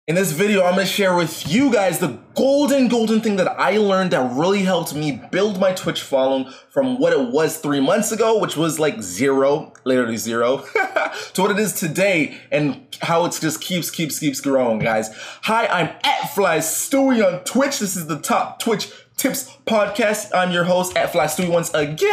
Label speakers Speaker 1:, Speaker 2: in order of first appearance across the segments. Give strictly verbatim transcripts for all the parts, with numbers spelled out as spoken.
Speaker 1: In this video, I'm gonna share with you guys the golden, golden thing that I learned that really helped me build my Twitch following from what it was three months ago, which was like zero, literally zero, to what it is today and how it just keeps, keeps, keeps growing, guys. Hi, I'm at Fly Stewie on Twitch. This is the Top Twitch Tips Podcast. I'm your host, at Fly Stewie, once again.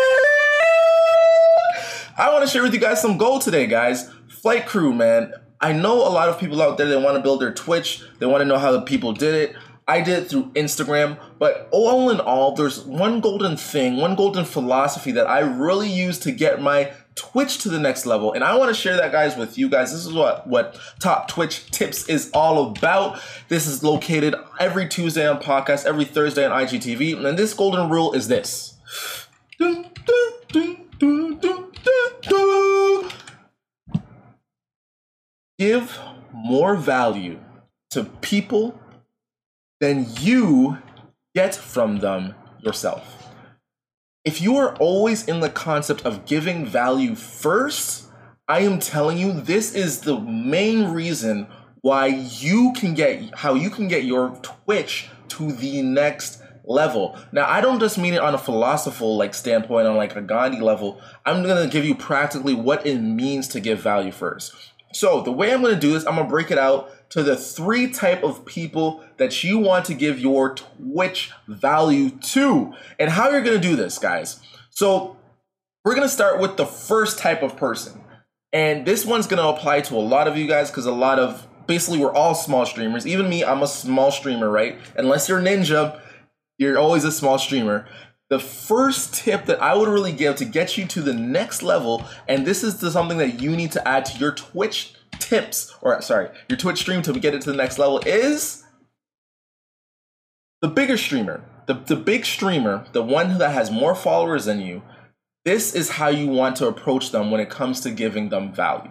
Speaker 1: I wanna share with you guys some gold today, guys. Flight crew, man. I know a lot of people out there that want to build their Twitch. They want to know how the people did it. I did it through Instagram, but all in all, there's one golden thing, one golden philosophy that I really use to get my Twitch to the next level. And I want to share that, guys, with you guys. This is what, what Top Twitch Tips is all about. This is located every Tuesday on podcast, every Thursday on I G T V. And this golden rule is this. Dun, dun, dun, dun, dun, dun, dun. Give more value to people than you get from them yourself. If you are always in the concept of giving value first, I am telling you, this is the main reason why you can get, how you can get your Twitch to the next level. Now, I don't just mean it on a philosophical like standpoint, on like a Gandhi level. I'm gonna give you practically what it means to give value first. So the way I'm going to do this, I'm going to break it out to the three type of people that you want to give your Twitch value to, and how you're going to do this, guys. So we're going to start with the first type of person, and this one's going to apply to a lot of you guys because a lot of, basically we're all small streamers. Even me, I'm a small streamer, right? Unless you're Ninja, you're always a small streamer. The first tip that I would really give to get you to the next level, and this is the, something that you need to add to your Twitch tips, or sorry, your Twitch stream to get it to the next level, is the bigger streamer. The, the big streamer, the one that has more followers than you, this is how you want to approach them when it comes to giving them value.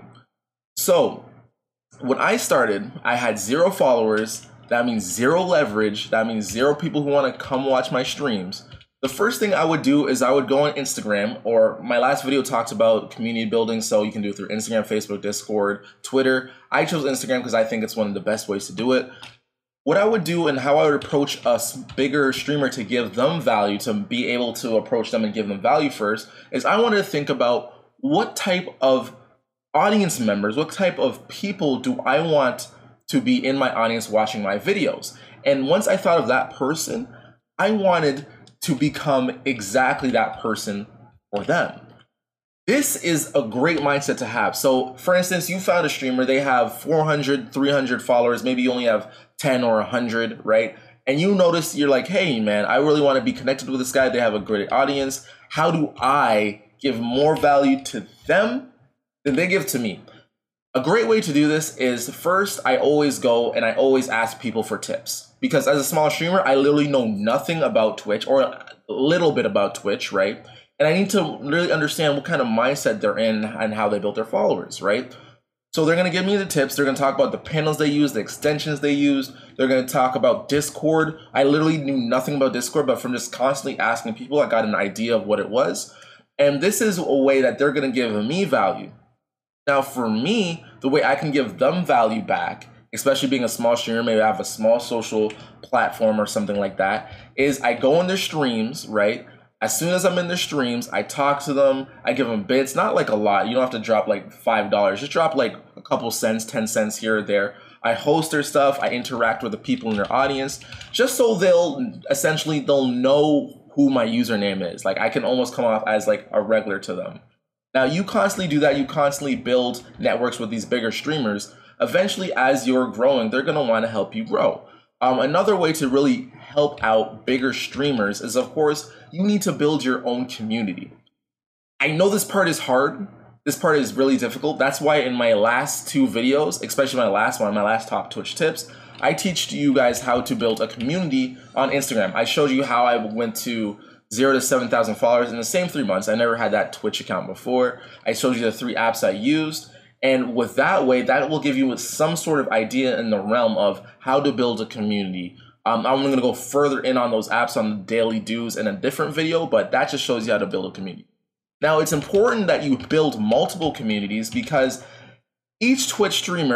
Speaker 1: So when I started, I had zero followers. That means zero leverage. That means zero people who want to come watch my streams. The first thing I would do is I would go on Instagram, or my last video talks about community building, so you can do it through Instagram, Facebook, Discord, Twitter. I chose Instagram because I think it's one of the best ways to do it. What I would do and how I would approach a bigger streamer to give them value, to be able to approach them and give them value first, is I wanted to think about what type of audience members, what type of people do I want to be in my audience watching my videos. And once I thought of that person, I wanted to become exactly that person for them. This is a great mindset to have. So for instance, you found a streamer, they have four hundred, three hundred followers, maybe you only have ten or one hundred, right? And you notice, you're like, hey man, I really want to be connected with this guy. They have a great audience. How do I give more value to them than they give to me? A great way to do this is, first, I always go and I always ask people for tips. Because as a small streamer, I literally know nothing about Twitch, or a little bit about Twitch, right? And I need to really understand what kind of mindset they're in and how they built their followers, right? So they're gonna give me the tips. They're gonna talk about the panels they use, the extensions they use. They're gonna talk about Discord. I literally knew nothing about Discord, but from just constantly asking people, I got an idea of what it was. And this is a way that they're gonna give me value. Now for me, the way I can give them value back, especially being a small streamer, maybe I have a small social platform or something like that, is I go in their streams, right? As soon as I'm in their streams, I talk to them, I give them bits, not like a lot. You don't have to drop like five dollars, just drop like a couple cents, ten cents here or there. I host their stuff, I interact with the people in their audience, just so they'll, essentially, they'll know who my username is. Like I can almost come off as like a regular to them. Now you constantly do that, you constantly build networks with these bigger streamers. Eventually, as you're growing, they're gonna wanna help you grow. Um, another way to really help out bigger streamers is, of course, you need to build your own community. I know this part is hard. This part is really difficult. That's why in my last two videos, especially my last one, my last Top Twitch Tips, I teach you guys how to build a community on Instagram. I showed you how I went to zero to seven thousand followers in the same three months. I never had that Twitch account before. I showed you the three apps I used. And with that way, that will give you some sort of idea in the realm of how to build a community. Um, I'm going to go further in on those apps on the daily do's in a different video, but that just shows you how to build a community. Now, it's important that you build multiple communities because each Twitch streamer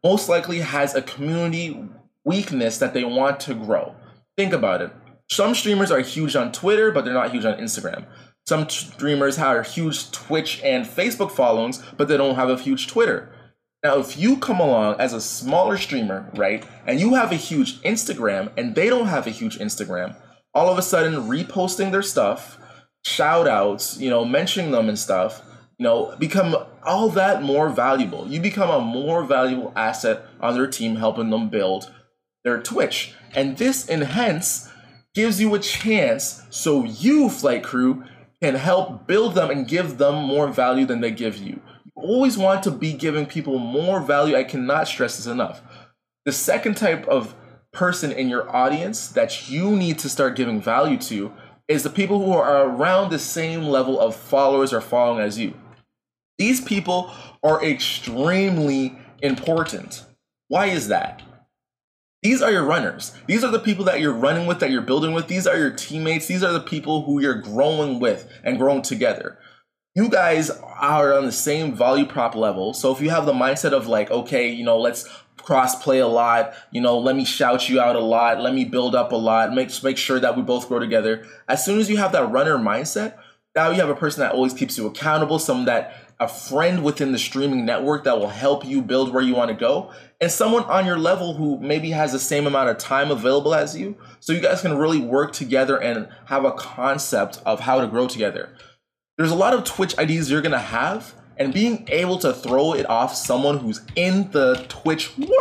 Speaker 1: most likely has a community weakness that they want to grow. Think about it. Some streamers are huge on Twitter, but they're not huge on Instagram. Some streamers have huge Twitch and Facebook followings, but they don't have a huge Twitter. Now, if you come along as a smaller streamer, right, and you have a huge Instagram and they don't have a huge Instagram, all of a sudden reposting their stuff, shout outs, you know, mentioning them and stuff, you know, become all that more valuable. You become a more valuable asset on their team, helping them build their Twitch. And this, in hence, gives you a chance so you, Flight Crew, can help build them and give them more value than they give you. You always want to be giving people more value. I cannot stress this enough. The second type of person in your audience that you need to start giving value to is the people who are around the same level of followers or following as you. These people are extremely important. Why is that? These are your runners. These are the people that you're running with, that you're building with. These are your teammates. These are the people who you're growing with and growing together. You guys are on the same value prop level. So if you have the mindset of like, okay, you know, let's cross play a lot, you know, let me shout you out a lot, let me build up a lot, make, make sure that we both grow together. As soon as you have that runner mindset, now you have a person that always keeps you accountable, someone that a friend within the streaming network that will help you build where you want to go, and someone on your level who maybe has the same amount of time available as you. So you guys can really work together and have a concept of how to grow together. There's a lot of Twitch ideas you're going to have, and being able to throw it off someone who's in the Twitch world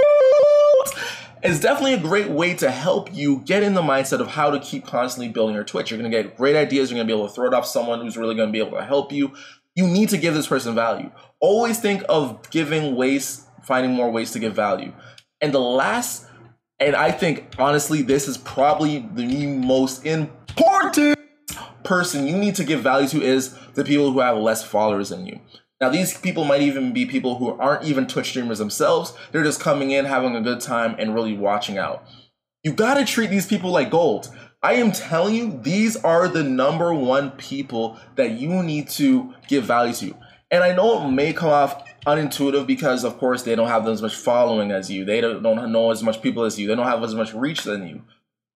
Speaker 1: is definitely a great way to help you get in the mindset of how to keep constantly building your Twitch. You're going to get great ideas. You're going to be able to throw it off someone who's really going to be able to help you. You need to give this person value. Always think of giving ways, finding more ways to give value. And the last, and I think honestly, this is probably the most important person you need to give value to is the people who have less followers than you. Now, these people might even be people who aren't even Twitch streamers themselves. They're just coming in, having a good time, and really watching out. You gotta treat these people like gold. I am telling you, these are the number one people that you need to give value to. And I know it may come off unintuitive because, of course, they don't have as much following as you. They don't know as much people as you. They don't have as much reach than you.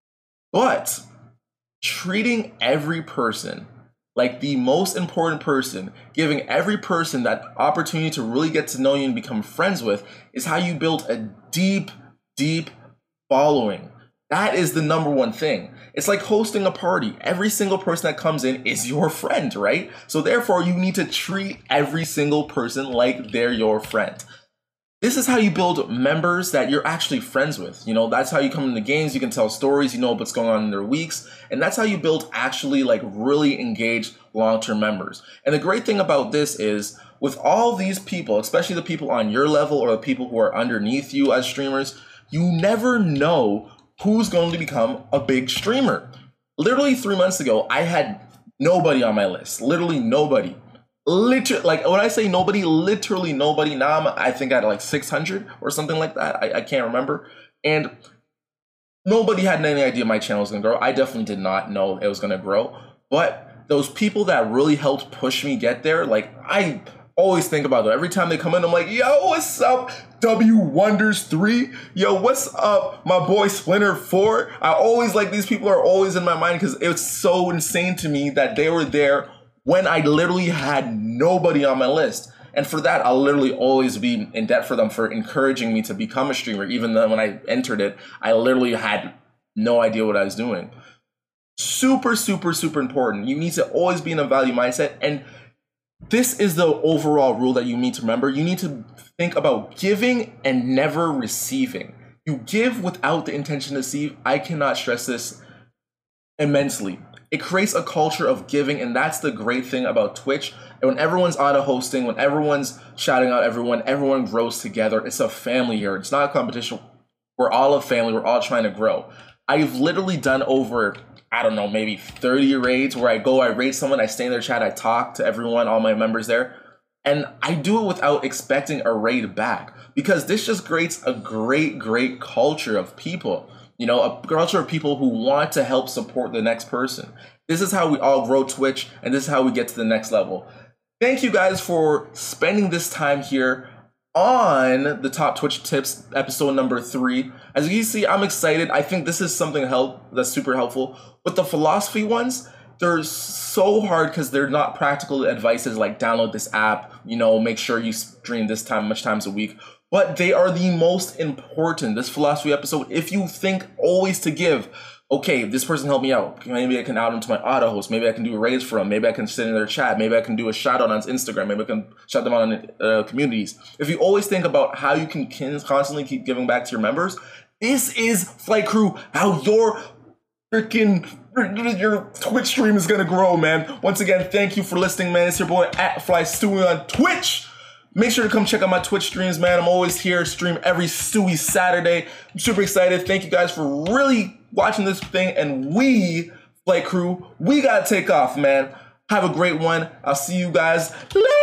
Speaker 1: But treating every person like the most important person, giving every person that opportunity to really get to know you and become friends with, is how you build a deep, deep following. That is the number one thing. It's like hosting a party. Every single person that comes in is your friend, right? So therefore, you need to treat every single person like they're your friend. This is how you build members that you're actually friends with. You know, that's how you come into games. You can tell stories, you know what's going on in their weeks. And that's how you build actually like really engaged long-term members. And the great thing about this is with all these people, especially the people on your level or the people who are underneath you as streamers, you never know who's going to become a big streamer. Literally three months ago, I had nobody on my list. Literally nobody. Literally, like when I say nobody, literally nobody. Now I'm, I think at like six hundred or something like that. I, I can't remember. And nobody had any idea my channel was going to grow. I definitely did not know it was going to grow. But those people that really helped push me get there, like I always think about them. Every time they come in, I'm like, yo, what's up, W Wonders three? Yo, what's up, my boy Splinter four? I always, like, these people are always in my mind because it's so insane to me that they were there when I literally had nobody on my list. And for that, I'll literally always be in debt for them for encouraging me to become a streamer. Even though when I entered it, I literally had no idea what I was doing. Super, super, super important. You need to always be in a value mindset. And this is the overall rule that you need to remember. You need to think about giving and never receiving. You give without the intention to receive. I cannot stress this immensely. It creates a culture of giving, and that's the great thing about Twitch. And when everyone's auto hosting, when everyone's shouting out everyone, everyone grows together. It's a family here. It's not a competition. We're all a family. We're all trying to grow. I've literally done over, I don't know, maybe thirty raids where I go, I raid someone, I stay in their chat, I talk to everyone, all my members there. And I do it without expecting a raid back because this just creates a great, great culture of people. You know, a culture of people who want to help support the next person. This is how we all grow Twitch, and this is how we get to the next level. Thank you guys for spending this time here. on the Top Twitch Tips episode number three. As you can see, I'm excited. I think this is something help that's super helpful. But the philosophy ones, they're so hard because they're not practical advices like download this app, you know, make sure you stream this time much times a week. But they are the most important, this philosophy episode, if you think always to give, okay, this person helped me out. Maybe I can add them to my auto host. Maybe I can do a raise for them. Maybe I can sit in their chat. Maybe I can do a shout out on Instagram. Maybe I can shout them out on uh, communities. If you always think about how you can constantly keep giving back to your members, this is Flight Crew, how your freaking your Twitch stream is gonna grow, man. Once again, thank you for listening, man. It's your boy at Fly Stewie on Twitch. Make sure to come check out my Twitch streams, man. I'm always here, stream every Stewie Saturday. I'm super excited. Thank you guys for really watching this thing. And we, Flight Crew, we gotta take off, man. Have a great one. I'll see you guys later.